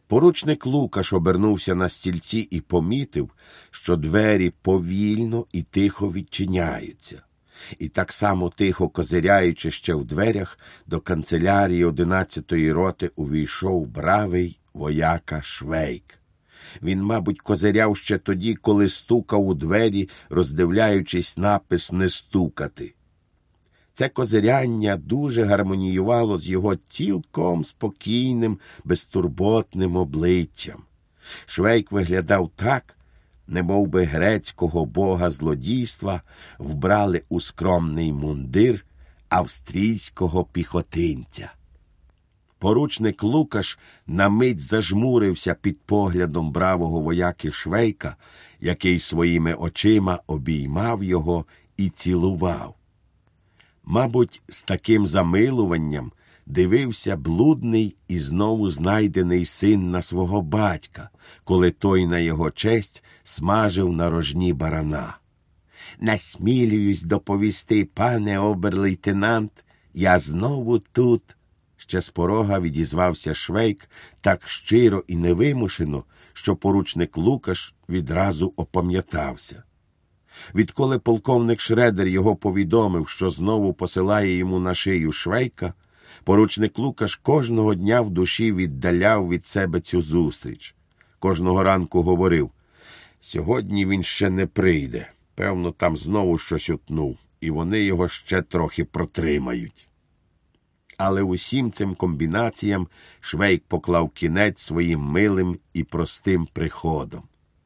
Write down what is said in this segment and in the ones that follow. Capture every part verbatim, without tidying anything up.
Поручник Лукаш обернувся на стільці і помітив, що двері повільно і тихо відчиняються. І так само тихо козиряючи ще в дверях, до канцелярії одинадцятої роти увійшов бравий вояка Швейк. Він, мабуть, козиряв ще тоді, коли стукав у двері, роздивляючись напис «Не стукати». Це козиряння дуже гармоніювало з його цілком спокійним, безтурботним обличчям. Швейк виглядав так, немов би грецького бога злодійства вбрали у скромний мундир австрійського піхотинця. Поручник Лукаш на мить зажмурився під поглядом бравого вояки Швейка, який своїми очима обіймав його і цілував. Мабуть, з таким замилуванням дивився блудний і знову знайдений син на свого батька, коли той на його честь смажив на рожні барана. «Насмілююсь доповісти, пане обер-лейтенант, я знову тут», ще з порога відізвався Швейк так щиро і невимушено, що поручник Лукаш відразу опам'ятався. Відколи полковник Шредер його повідомив, що знову посилає йому на шию Швейка, поручник Лукаш кожного дня в душі віддаляв від себе цю зустріч. Кожного ранку говорив: «Сьогодні він ще не прийде, певно, там знову щось утнув, і вони його ще трохи протримають». Але усім цим комбінаціям Швейк поклав кінець своїм милим і простим приходом.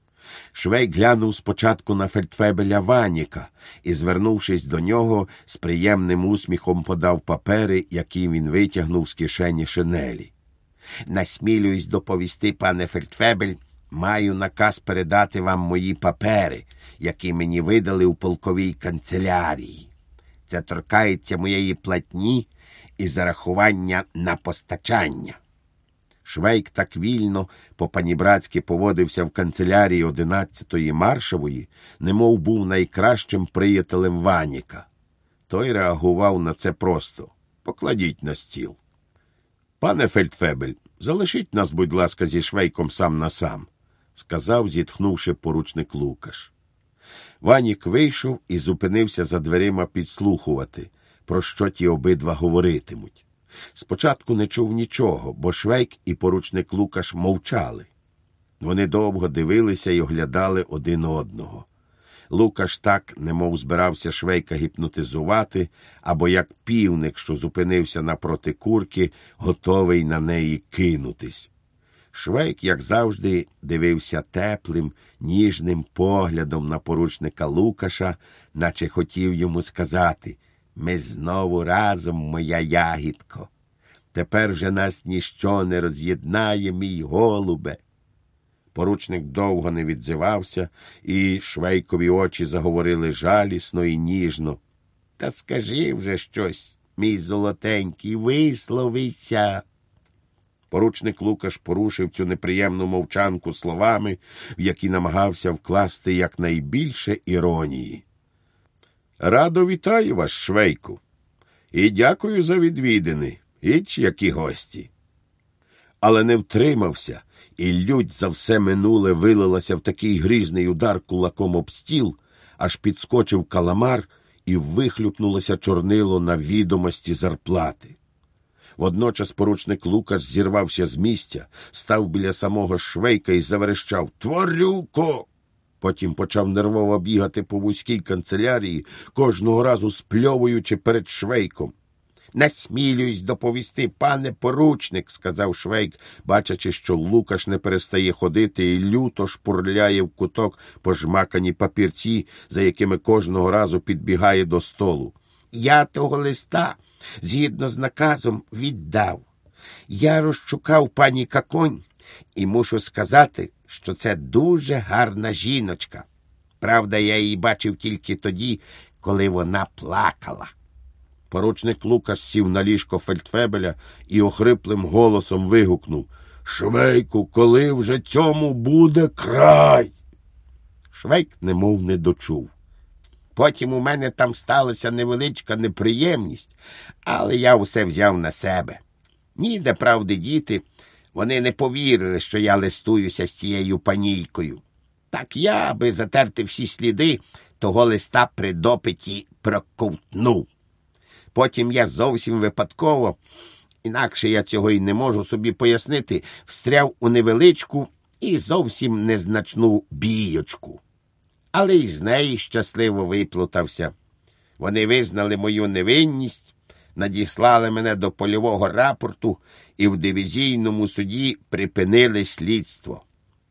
Швейк глянув спочатку на фельдфебеля Ваніка і, звернувшись до нього, з приємним усміхом подав папери, які він витягнув з кишені шинелі. «Насмілююсь доповісти, пане фельдфебель, маю наказ передати вам мої папери, які мені видали у полковій канцелярії. Це торкається моєї платні і зарахування на постачання». Швейк так вільно, по-панібратськи поводився в канцелярії одинадцятої маршової, немов був найкращим приятелем Ваніка. Той реагував на це просто: «Покладіть на стіл». «Пане фельдфебель, залишіть нас, будь ласка, зі Швейком сам на сам», – сказав, зітхнувши, поручник Лукаш. Ванік вийшов і зупинився за дверима підслухувати, про що ті обидва говоритимуть. Спочатку не чув нічого, бо Швейк і поручник Лукаш мовчали. Вони довго дивилися й оглядали один одного. Лукаш так, немов збирався Швейка гіпнотизувати, або як півник, що зупинився напроти курки, готовий на неї кинутись. Швейк, як завжди, дивився теплим, ніжним поглядом на поручника Лукаша, наче хотів йому сказати: «Ми знову разом, моя ягідко. Тепер вже нас ніщо не роз'єднає, мій голубе». Поручник довго не відзивався, і Швейкові очі заговорили жалісно і ніжно. «Та скажи вже щось, мій золотенький, висловися». Поручник Лукаш порушив цю неприємну мовчанку словами, в які намагався вкласти якнайбільше іронії. «Радо вітаю вас, Швейку, і дякую за відвідини, іч які гості». Але не втримався, і лють за все минуле вилилася в такий грізний удар кулаком об стіл, аж підскочив каламар і вихлюпнулося чорнило на відомості зарплати. Водночас поручник Лукаш зірвався з місця, став біля самого Швейка і заверещав: «Тварюко!» Потім почав нервово бігати по вузькій канцелярії, кожного разу спльовуючи перед Швейком. «Насмілююсь доповісти, пане поручник», – сказав Швейк, бачачи, що Лукаш не перестає ходити і люто шпурляє в куток пожмакані папірці, за якими кожного разу підбігає до столу. «Я того листа, згідно з наказом, віддав. Я розшукав пані Каконь і мушу сказати, що це дуже гарна жіночка. Правда, я її бачив тільки тоді, коли вона плакала». Поручник Лукаш сів на ліжко фельдфебеля і охриплим голосом вигукнув: «Швейку, коли вже цьому буде край?» Швейк немов не дочув. «Потім у мене там сталася невеличка неприємність, але я усе взяв на себе. Ніде правди діти, Вони не повірили, що я листуюся з цією панійкою. Так я, аби затерти всі сліди, того листа при допиті проковтнув. Потім я зовсім випадково, інакше я цього й не можу собі пояснити, встряв у невеличку і зовсім незначну бійочку. Але й з неї щасливо виплутався. Вони визнали мою невинність, надіслали мене до польового рапорту і в дивізійному суді припинили слідство.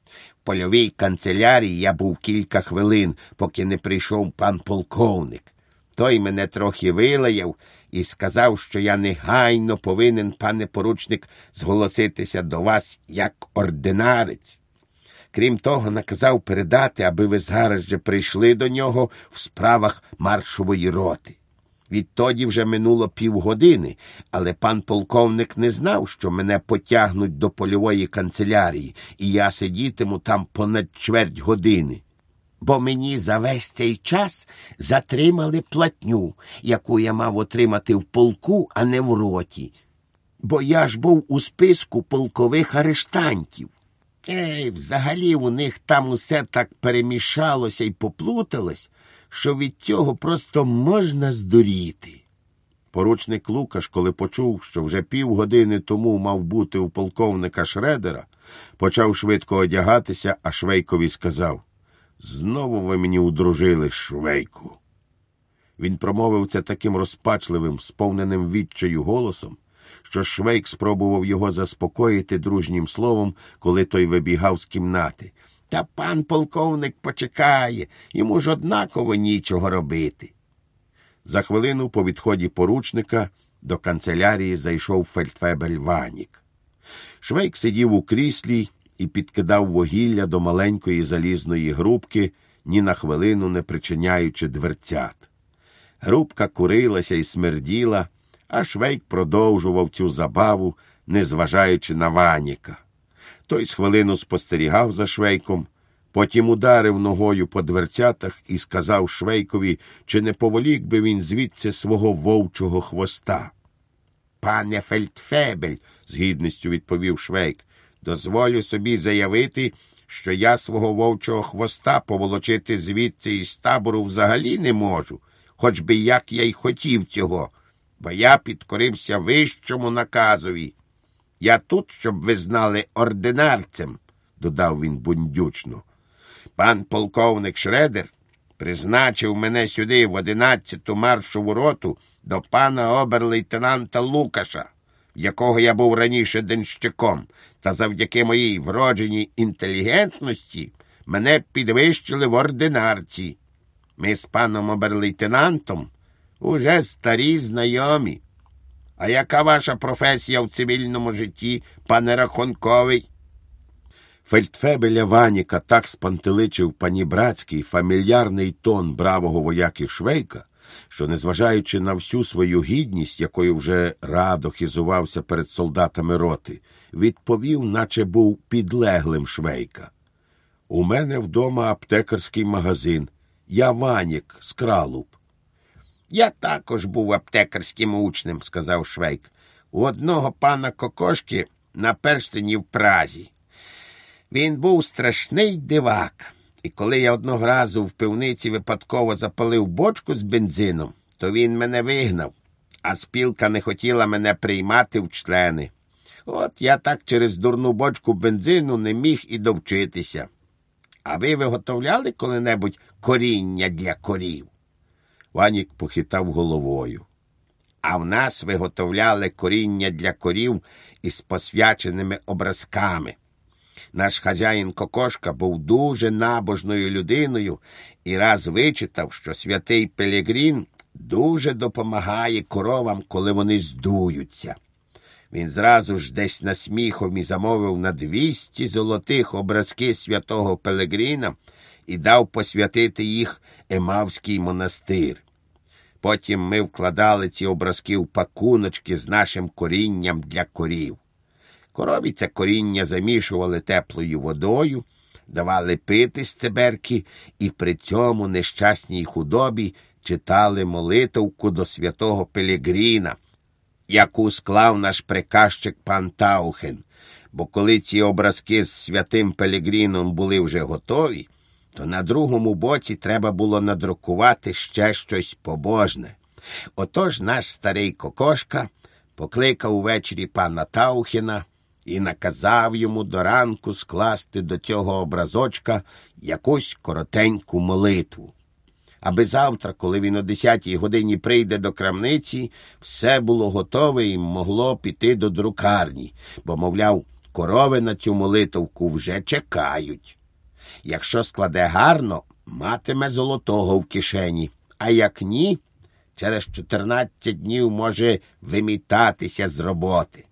В польовій канцелярії я був кілька хвилин, поки не прийшов пан полковник. Той мене трохи вилаяв і сказав, що я негайно повинен, пане поручник, зголоситися до вас як ординарець. Крім того, наказав передати, аби ви зараз же прийшли до нього в справах маршової роти. Відтоді вже минуло півгодини, але пан полковник не знав, що мене потягнуть до польової канцелярії, і я сидітиму там понад чверть години. Бо мені за весь цей час затримали платню, яку я мав отримати в полку, а не в роті. Бо я ж був у списку полкових арештантів. Ей, взагалі у них там усе так перемішалося і поплуталось, що від цього просто можна здуріти. Поручник Лукаш, коли почув, що вже півгодини тому мав бути у полковника Шредера, почав швидко одягатися, а Швейкові сказав: «Знову ви мені удружили, Швейку». Він промовив це таким розпачливим, сповненим відчаю голосом, що Швейк спробував його заспокоїти дружнім словом, коли той вибігав з кімнати. «Та пан полковник почекає, йому ж однаково нічого робити». За хвилину по відході поручника до канцелярії зайшов фельдфебель Ванік. Швейк сидів у кріслі і підкидав вугілля до маленької залізної грубки, ні на хвилину не причиняючи дверцят. Грубка курилася і смерділа, а Швейк продовжував цю забаву, незважаючи на Ваніка. Той з хвилину спостерігав за Швейком, потім ударив ногою по дверцятах і сказав Швейкові, чи не поволік би він звідси свого вовчого хвоста. «Пане фельдфебель», – з гідністю відповів Швейк, – «дозволю собі заявити, що я свого вовчого хвоста поволочити звідси із табору взагалі не можу, хоч би як я й хотів цього, бо я підкорився вищому наказові. Я тут, щоб ви знали, ординарцем», – додав він бундючно. «Пан полковник Шредер призначив мене сюди в одинадцяту маршову роту до пана обер-лейтенанта Лукаша, в якого я був раніше денщиком, та завдяки моїй вродженій інтелігентності мене підвищили в ординарці. Ми з паном обер-лейтенантом уже старі знайомі. А яка ваша професія в цивільному житті, пане Рахунковий?» Фельдфебеля Ваніка так спантеличив панібратський фамільярний тон бравого вояки Швейка, що, незважаючи на всю свою гідність, якою вже радо хизувався перед солдатами роти, відповів, наче був підлеглим Швейка. «У мене вдома аптекарський магазин. Я Ванік з Кралуб». «Я також був аптекарським учнем», – сказав Швейк. «У одного пана Кокошки на перстені в Празі. Він був страшний дивак, і коли я одного разу в пивниці випадково запалив бочку з бензином, то він мене вигнав, а спілка не хотіла мене приймати в члени. От я так через дурну бочку бензину не міг і довчитися. А ви виготовляли коли-небудь коріння для корів?» Ванік похитав головою. «А в нас виготовляли коріння для корів із посвяченими образками. Наш хазяїн Кокошка був дуже набожною людиною і раз вичитав, що святий Пелегрін дуже допомагає коровам, коли вони здуються. Він зразу ж десь на сміхові замовив на двісті золотих образки святого Пелегріна і дав посвятити їх Емавський монастир. Потім ми вкладали ці образки в пакуночки з нашим корінням для корів. Корові це коріння замішували теплою водою, давали пити з циберки і при цьому нещасній худобі читали молитовку до святого Пелегріна, яку склав наш приказчик пан Таухен, бо коли ці образки з святим Пелігрином були вже готові, то на другому боці треба було надрукувати ще щось побожне. Отож наш старий Кокошка покликав увечері пана Таухена і наказав йому до ранку скласти до цього образочка якусь коротеньку молитву. Аби завтра, коли він о десятій годині прийде до крамниці, все було готове і могло піти до друкарні, бо, мовляв, корови на цю молитовку вже чекають. Якщо складе гарно, матиме золотого в кишені, а як ні, через чотирнадцять днів може вимітатися з роботи.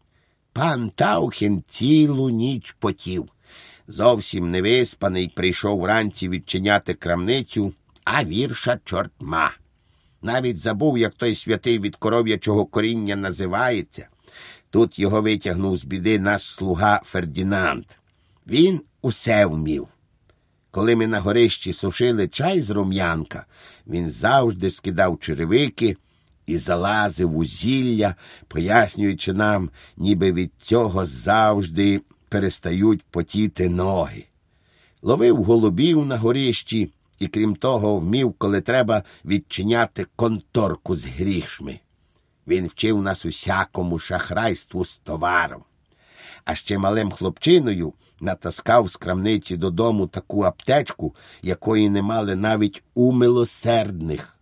Пан Таухен цілу ніч потів. Зовсім невиспаний прийшов вранці відчиняти крамницю, а вірша чортма. Навіть забув, як той святий від коров'ячого коріння називається. Тут його витягнув з біди наш слуга Фердінанд. Він усе вмів. Коли ми на горищі сушили чай з рум'янка, він завжди скидав черевики і залазив у зілля, пояснюючи нам, ніби від цього завжди перестають потіти ноги. Ловив голубів на горищі і, крім того, вмів, коли треба, відчиняти конторку з грішми. Він вчив нас усякому шахрайству з товаром. А ще малим хлопчиною натаскав з крамниці додому таку аптечку, якої не мали навіть у милосердних.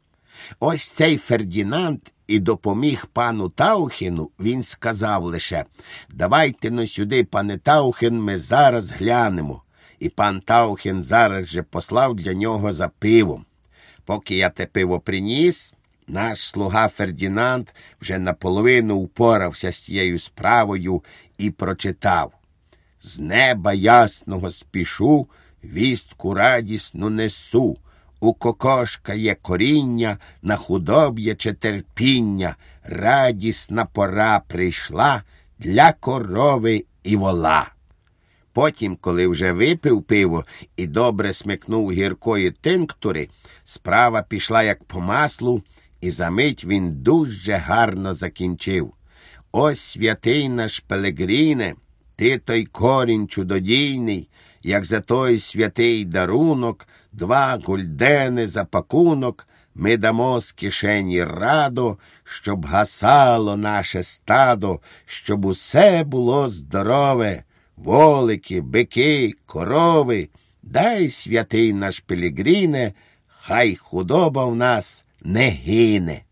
Ось цей Фердінанд і допоміг пану Таухену. Він сказав лише: «Давайте-но сюди, пане Таухен, ми зараз глянемо». І пан Таухен зараз же послав для нього за пивом. Поки я те пиво приніс, наш слуга Фердінанд вже наполовину упорався з цією справою і прочитав: «З неба ясного спішу, вістку радісну несу. У Кокошка є коріння, на худоб'яче терпіння. Радісна пора прийшла для корови і вола». Потім, коли вже випив пиво і добре смикнув гіркої тинктури, справа пішла як по маслу, і за мить він дуже гарно закінчив: «Ось святий наш Пелегрине, ти той корінь чудодійний, як за той святий дарунок, два гульдени за пакунок, ми дамо з кишені радо, щоб гасало наше стадо, щоб усе було здорове, волики, бики, корови. Дай, святий наш Пелегрине, хай худоба в нас не гине».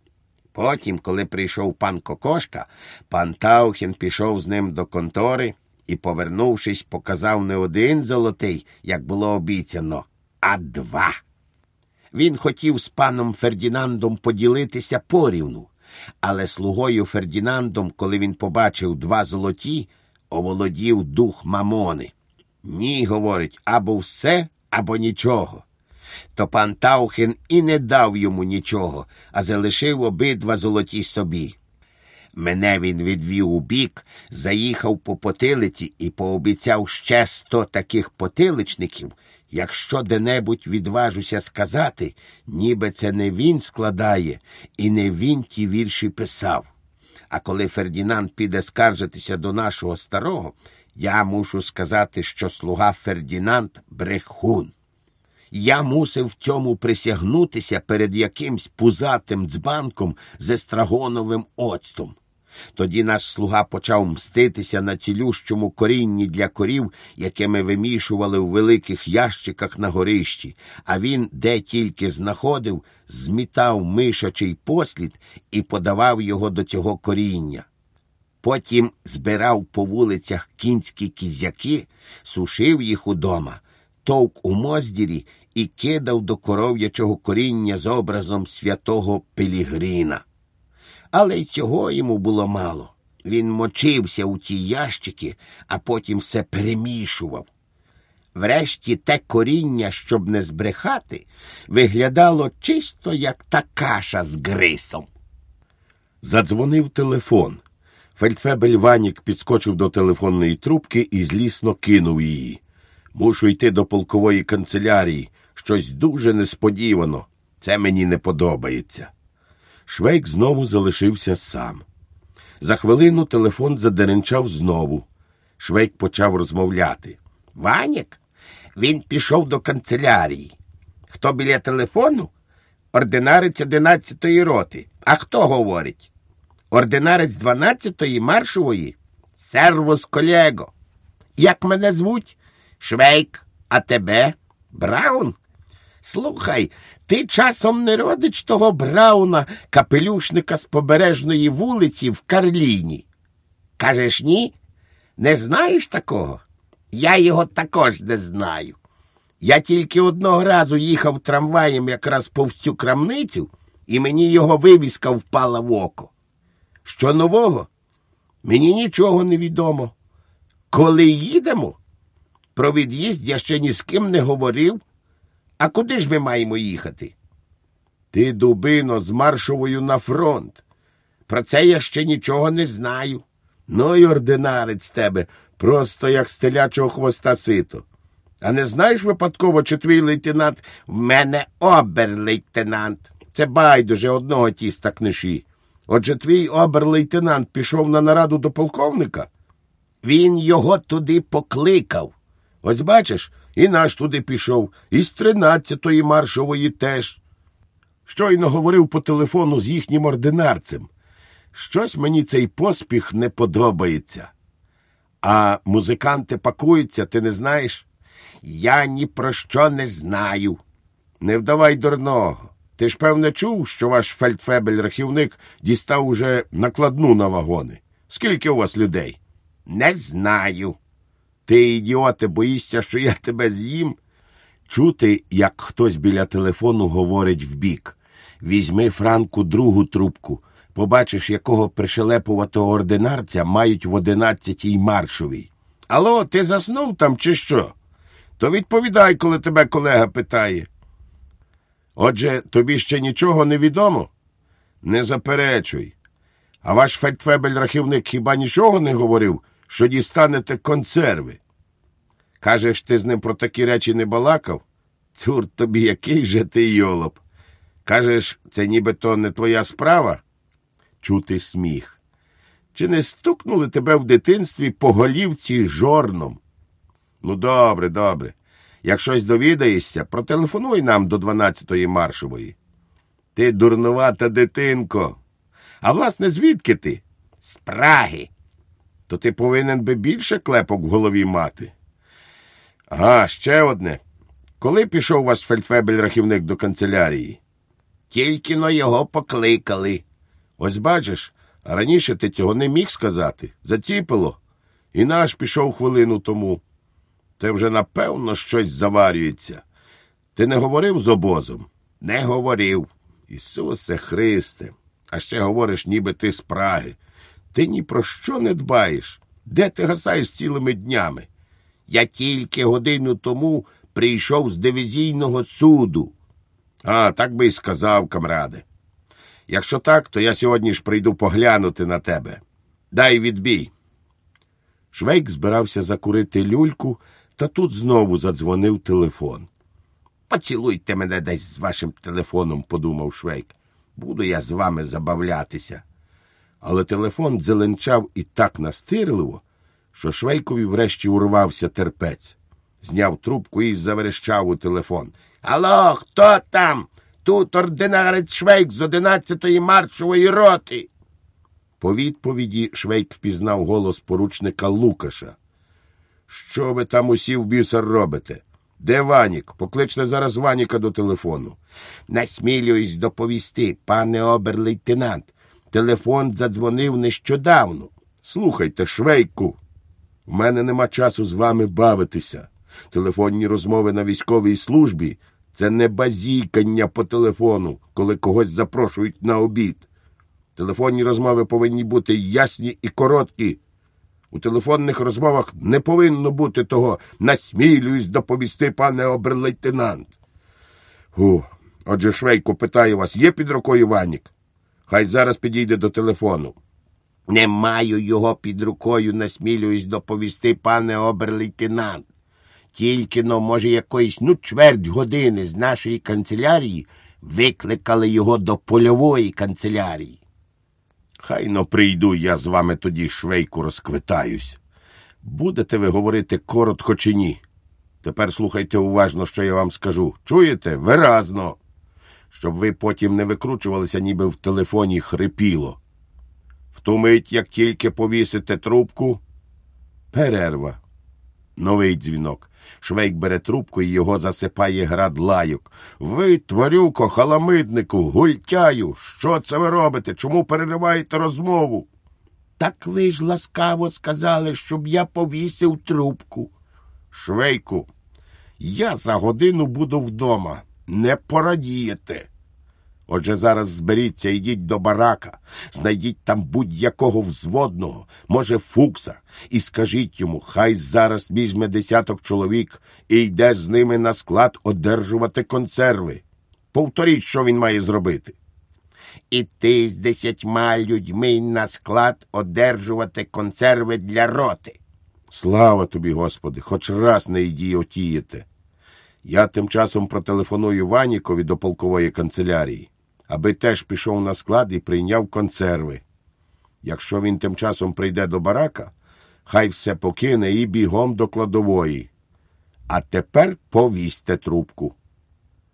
Потім, коли прийшов пан Кокошка, пан Таухен пішов з ним до контори і, повернувшись, показав не один золотий, як було обіцяно, а два. Він хотів з паном Фердінандом поділитися порівну, але слугою Фердінандом, коли він побачив два золоті, оволодів дух мамони. «Ні, — говорить, — або все, або нічого». То пан Таухен і не дав йому нічого, а залишив обидва золоті собі. Мене він відвів у бік, заїхав по потилиці і пообіцяв ще сто таких потиличників, якщо де-небудь відважуся сказати, ніби це не він складає і не він ті вірші писав. А коли Фердінанд піде скаржитися до нашого старого, я мушу сказати, що слуга Фердінанд – брехун. Я мусив в цьому присягнутися перед якимсь пузатим дзбанком з естрагоновим оцтом. Тоді наш слуга почав мститися на цілющому корінні для корів, яке ми вимішували у великих ящиках на горищі, а він, де тільки знаходив, змітав мишачий послід і подавав його до цього коріння. Потім збирав по вулицях кінські кізяки, сушив їх удома, товк у моздірі і кидав до коров'ячого коріння з образом святого Пелігрина. Але й цього йому було мало. Він мочився у ті ящики, а потім все перемішував. Врешті те коріння, щоб не збрехати, виглядало чисто, як та каша з грисом. Задзвонив телефон. Фельдфебель Ванік підскочив до телефонної трубки і злісно кинув її. «Мушу йти до полкової канцелярії. Щось дуже несподівано. Це мені не подобається». Швейк знову залишився сам. За хвилину телефон задеренчав знову. Швейк почав розмовляти. Ванік? Він пішов до канцелярії. Хто біля телефону? Ординарець одинадцятої роти. А хто говорить? Ординарець дванадцятої маршової? Сервус, колего. Як мене звуть? Швейк. А тебе? Браун? Слухай, ти часом не родич того Брауна, капелюшника з Побережної вулиці в Карліні? Кажеш, ні? Не знаєш такого? Я його також не знаю. Я тільки одного разу їхав трамваєм якраз повз цю крамницю, і мені його вивіска впала в око. Що нового? Мені нічого не відомо. Коли їдемо? Про від'їзд я ще ні з ким не говорив. А куди ж ми маємо їхати? Ти, дубино, з маршовою на фронт. Про це я ще нічого не знаю. Ну й ординарець тебе, просто як з телячого хвоста сито. А не знаєш випадково, чи твій лейтенант? В мене обер-лейтенант. Це байдуже, одного тіста книші. Отже, твій обер-лейтенант пішов на нараду до полковника? Він його туди покликав. Ось бачиш, і наш туди пішов, і з тринадцятої маршової теж. Щойно говорив по телефону з їхнім ординарцем. Щось мені цей поспіх не подобається. А музиканти пакуються, ти не знаєш? Я ні про що не знаю. Не вдавай дурного. Ти ж, певне, чув, що ваш фельдфебель-рахівник дістав уже накладну на вагони. Скільки у вас людей? Не знаю. Ти, ідіоте, боїшся, що я тебе з'їм? Чути, як хтось біля телефону говорить вбік. Візьми, Франку, другу трубку. Побачиш, якого пришелепуватого ординарця мають в одинадцятій маршовій. Алло, ти заснув там чи що? То відповідай, коли тебе колега питає. Отже, тобі ще нічого не відомо? Не заперечуй. А ваш фельдфебель-рахівник хіба нічого не говорив, що дістанете консерви? Кажеш, ти з ним про такі речі не балакав? Цур тобі, який же ти йолоп. Кажеш, це нібито не твоя справа? Чути сміх. Чи не стукнули тебе в дитинстві по голівці жорном? Ну, добре, добре. Як щось довідаєшся, протелефонуй нам до дванадцятої маршової. Ти дурнувата дитинко. А власне, звідки ти? З Праги. То ти повинен би більше клепок в голові мати. Ага, ще одне. Коли пішов ваш фельдфебель-рахівник до канцелярії? Тільки-но його покликали. Ось бачиш, а раніше ти цього не міг сказати. Заціпило. І наш пішов хвилину тому. Це вже, напевно, щось заварюється. Ти не говорив з обозом? Не говорив. Ісусе Христе, а ще говориш, ніби ти з Праги. Ти ні про що не дбаєш. Де ти гасаєш цілими днями? Я тільки годину тому прийшов з дивізійного суду. А, так би й сказав, камраде. Якщо так, то я сьогодні ж прийду поглянути на тебе. Дай відбій. Швейк збирався закурити люльку, та тут знову задзвонив телефон. Поцілуйте мене десь з вашим телефоном, подумав Швейк. Буду я з вами забавлятися. Але телефон дзеленчав і так настирливо, що Швейкові врешті урвався терпець. Зняв трубку і заверещав у телефон. Алло, хто там? Тут ординарець Швейк з одинадцятої маршової роти. По відповіді Швейк впізнав голос поручника Лукаша. Що ви там усі в бісер робите? Де Ванік? Покличте зараз Ваніка до телефону. Насмілююсь доповісти, пане обер-лейтенант. Телефон задзвонив нещодавно. Слухайте, Швейку, в мене нема часу з вами бавитися. Телефонні розмови на військовій службі – це не базікання по телефону, коли когось запрошують на обід. Телефонні розмови повинні бути ясні і короткі. У телефонних розмовах не повинно бути того «насмілююсь доповісти, пане обер-лейтенант». Фу. Отже, Швейко питає вас, є під рукою Ванік? Хай зараз підійде до телефону. Не маю його під рукою, насмілююсь доповісти, пане обер-лейтенант. Тільки-но, може, якоїсь, ну, чверть години з нашої канцелярії викликали його до польової канцелярії. Хай но прийду, я з вами тоді, Швейку, розквитаюсь. Будете ви говорити коротко чи ні? Тепер слухайте уважно, що я вам скажу. Чуєте? Виразно. Щоб ви потім не викручувалися, ніби в телефоні хрипіло. В ту мить, як тільки повісите трубку... Перерва. Новий дзвінок. Швейк бере трубку і його засипає град лайок. Ви, тварюко, халамиднику, гультяю, що це ви робите? Чому перериваєте розмову? Так ви ж ласкаво сказали, щоб я повісив трубку. Швейку, я за годину буду вдома. Не порадієте. Отже, зараз зберіться, йдіть до барака, знайдіть там будь-якого взводного, може Фукса, і скажіть йому, хай зараз візьме десяток чоловік і йде з ними на склад одержувати консерви. Повторіть, що він має зробити. Іти з десятьма людьми на склад одержувати консерви для роти. Слава тобі, Господи, хоч раз не ідіотієте. Я тим часом протелефоную Ванікові до полкової канцелярії, аби теж пішов на склад і прийняв консерви. Якщо він тим часом прийде до барака, хай все покине і бігом до кладової. А тепер повісьте трубку.